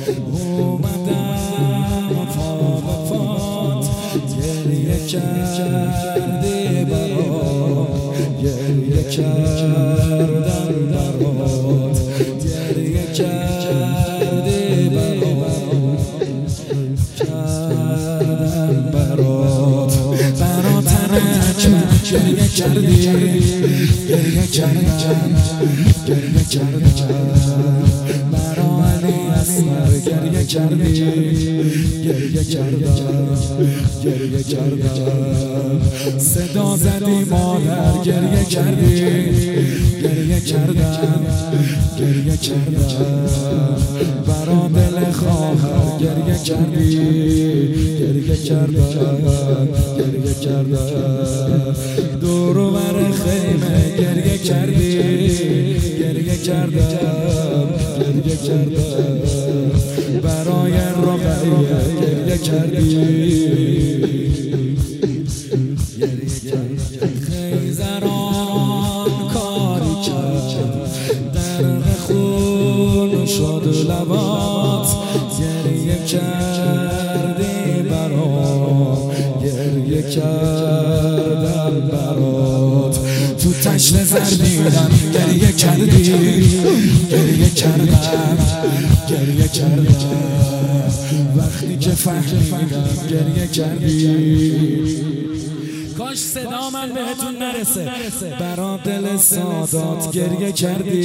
اومدم پا به پات گریه کردی برات گریه کردم برات گریه کردی برات کردم برات گریه کردی گریه کردم گریه کردم برا علی اسمر گریه کردی گریه کردم گریه کردم صدا زدی مادر گریه کردی گریه کردم گریه کردم برا دل خواهر گریه کردی گریه کردم گریه کردم دور و بر خیمه گریه کردی گریه کردم گریه کردم برای رقیه گریه کردی گریه کردم خیزران کاری کرد درق خون شد لبات گریه کردی برام گریه کردم برات تو تشت زردیدم گریه کردی گریه کردم گریه کردم وقتی که فهمیدم گریه کردی کاش صدا من بهتون نرسه برا دل سادات گریه کردی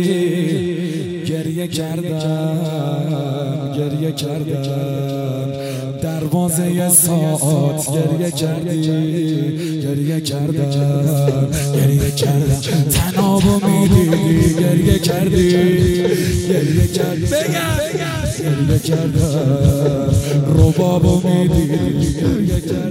گریه کردم گریه کردم دروازه ساعت گریه کردی گریه کردم گریه کردم تنابو میدیدی گریه کردی گریه کردم گریه کردم ربابو میدیدی گریه کردم